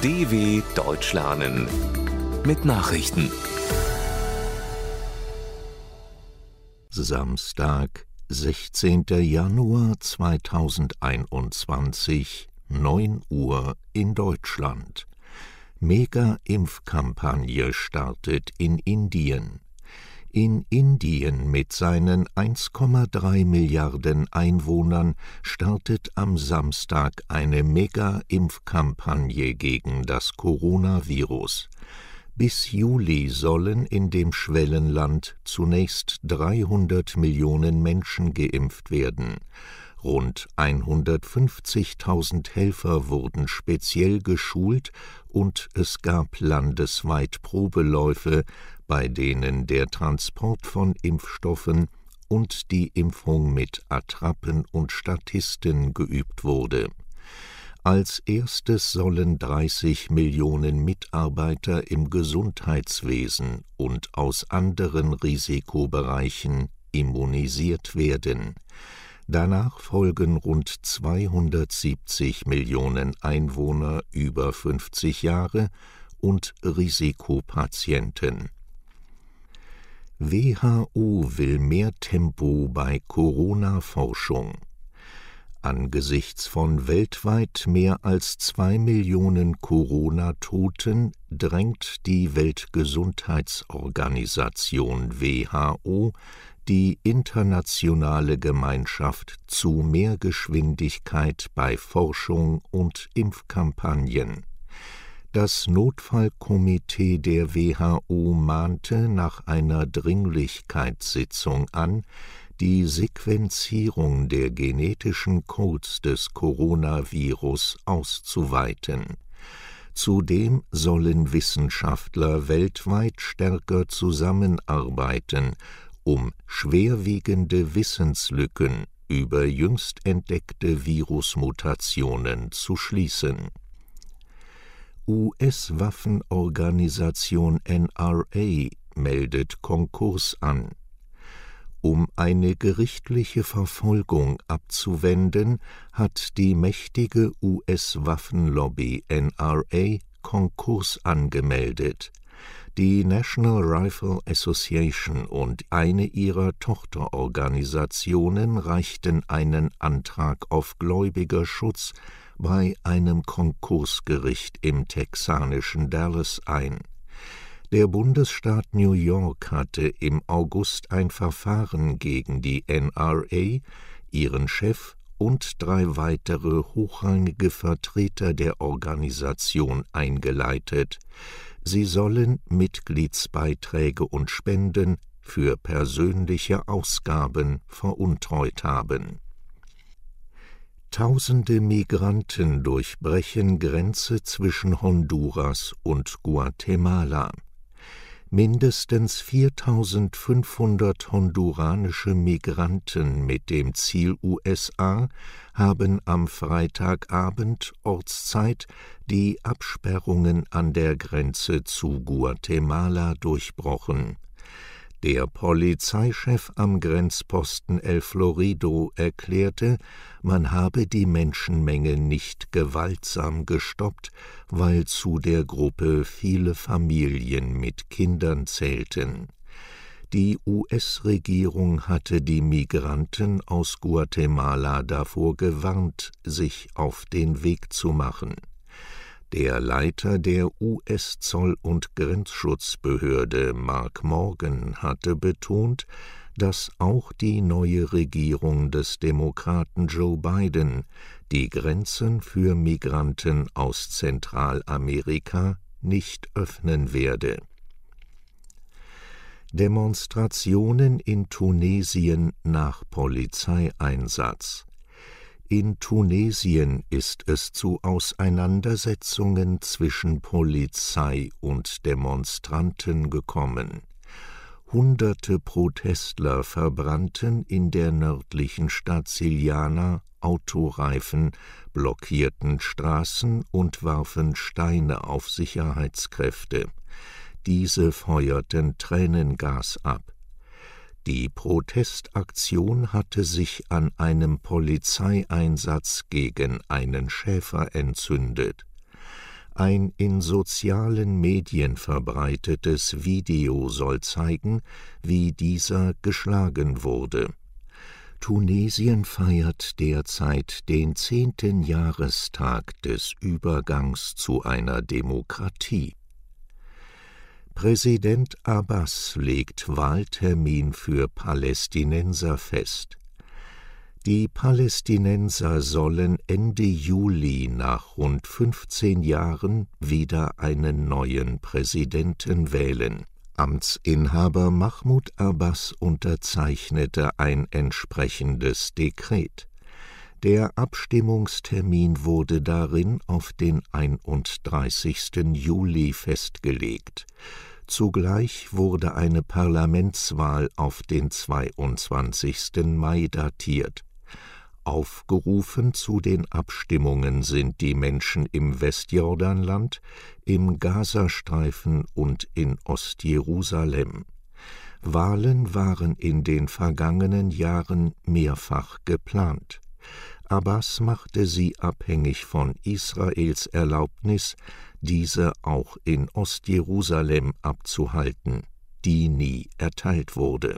DW Deutsch lernen mit Nachrichten. Samstag, 16. Januar 2021, 9 Uhr in Deutschland. Mega-Impfkampagne startet in Indien. In Indien mit seinen 1,3 Milliarden Einwohnern startet am Samstag eine Mega-Impfkampagne gegen das Coronavirus. Bis Juli sollen in dem Schwellenland zunächst 300 Millionen Menschen geimpft werden. Rund 150.000 Helfer wurden speziell geschult und es gab landesweit Probeläufe, bei denen der Transport von Impfstoffen und die Impfung mit Attrappen und Statisten geübt wurde. Als erstes sollen 30 Millionen Mitarbeiter im Gesundheitswesen und aus anderen Risikobereichen immunisiert werden. Danach folgen rund 270 Millionen Einwohner über 50 Jahre und Risikopatienten. WHO will mehr Tempo bei Corona-Forschung. Angesichts von weltweit mehr als 2 Millionen Corona-Toten drängt die Weltgesundheitsorganisation WHO die internationale Gemeinschaft zu mehr Geschwindigkeit bei Forschung und Impfkampagnen. Das Notfallkomitee der WHO mahnte nach einer Dringlichkeitssitzung an, die Sequenzierung der genetischen Codes des Coronavirus auszuweiten. Zudem sollen Wissenschaftler weltweit stärker zusammenarbeiten, um schwerwiegende Wissenslücken über jüngst entdeckte Virusmutationen zu schließen. US-Waffenorganisation NRA meldet Konkurs an. Um eine gerichtliche Verfolgung abzuwenden, hat die mächtige US-Waffenlobby NRA Konkurs angemeldet. Die National Rifle Association und eine ihrer Tochterorganisationen reichten einen Antrag auf Gläubigerschutz bei einem Konkursgericht im texanischen Dallas ein. Der Bundesstaat New York hatte im August ein Verfahren gegen die NRA, ihren Chef und 3 weitere hochrangige Vertreter der Organisation eingeleitet. Sie sollen Mitgliedsbeiträge und Spenden für persönliche Ausgaben veruntreut haben. Tausende Migranten durchbrechen Grenze zwischen Honduras und Guatemala. Mindestens 4.500 honduranische Migranten mit dem Ziel USA haben am Freitagabend Ortszeit die Absperrungen an der Grenze zu Guatemala durchbrochen. Der Polizeichef am Grenzposten El Florido erklärte, man habe die Menschenmenge nicht gewaltsam gestoppt, weil zu der Gruppe viele Familien mit Kindern zählten. Die US-Regierung hatte die Migranten aus Guatemala davor gewarnt, sich auf den Weg zu machen. Der Leiter der US-Zoll- und Grenzschutzbehörde Mark Morgan hatte betont, dass auch die neue Regierung des Demokraten Joe Biden die Grenzen für Migranten aus Zentralamerika nicht öffnen werde. Demonstrationen in Tunesien nach Polizeieinsatz. In Tunesien ist es zu Auseinandersetzungen zwischen Polizei und Demonstranten gekommen. Hunderte Protestler verbrannten in der nördlichen Stadt Siliana Autoreifen, blockierten Straßen und warfen Steine auf Sicherheitskräfte. Diese feuerten Tränengas ab. Die Protestaktion hatte sich an einem Polizeieinsatz gegen einen Schäfer entzündet. Ein in sozialen Medien verbreitetes Video soll zeigen, wie dieser geschlagen wurde. Tunesien feiert derzeit den 10. Jahrestag des Übergangs zu einer Demokratie. Präsident Abbas legt Wahltermin für Palästinenser fest. Die Palästinenser sollen Ende Juli nach rund 15 Jahren wieder einen neuen Präsidenten wählen. Amtsinhaber Mahmoud Abbas unterzeichnete ein entsprechendes Dekret. Der Abstimmungstermin wurde darin auf den 31. Juli festgelegt. Zugleich wurde eine Parlamentswahl auf den 22. Mai datiert. Aufgerufen zu den Abstimmungen sind die Menschen im Westjordanland, im Gazastreifen und in Ostjerusalem. Wahlen waren in den vergangenen Jahren mehrfach geplant. Abbas machte sie abhängig von Israels Erlaubnis, diese auch in Ostjerusalem abzuhalten, die nie erteilt wurde.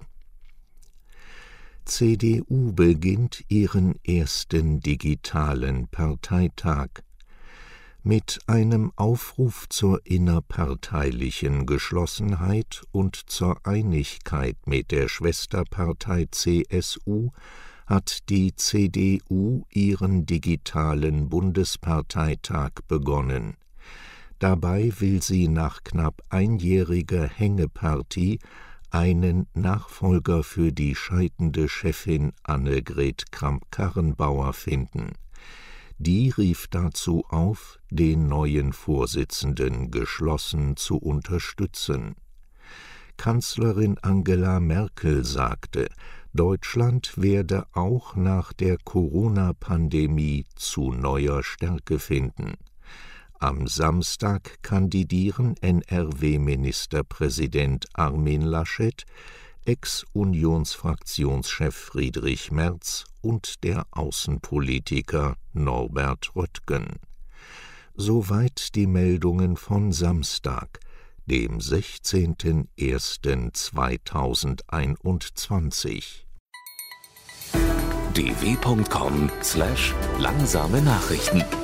CDU beginnt ihren ersten digitalen Parteitag. Mit einem Aufruf zur innerparteilichen Geschlossenheit und zur Einigkeit mit der Schwesterpartei CSU hat die CDU ihren digitalen Bundesparteitag begonnen. Dabei will sie nach knapp einjähriger Hängepartie einen Nachfolger für die scheidende Chefin Annegret Kramp-Karrenbauer finden. Die rief dazu auf, den neuen Vorsitzenden geschlossen zu unterstützen. Kanzlerin Angela Merkel sagte, Deutschland werde auch nach der Corona-Pandemie zu neuer Stärke finden. Am Samstag kandidieren NRW-Ministerpräsident Armin Laschet, Ex-Unionsfraktionschef Friedrich Merz und der Außenpolitiker Norbert Röttgen. Soweit die Meldungen von Samstag, dem 16.01.2021. dw.com/langsame Nachrichten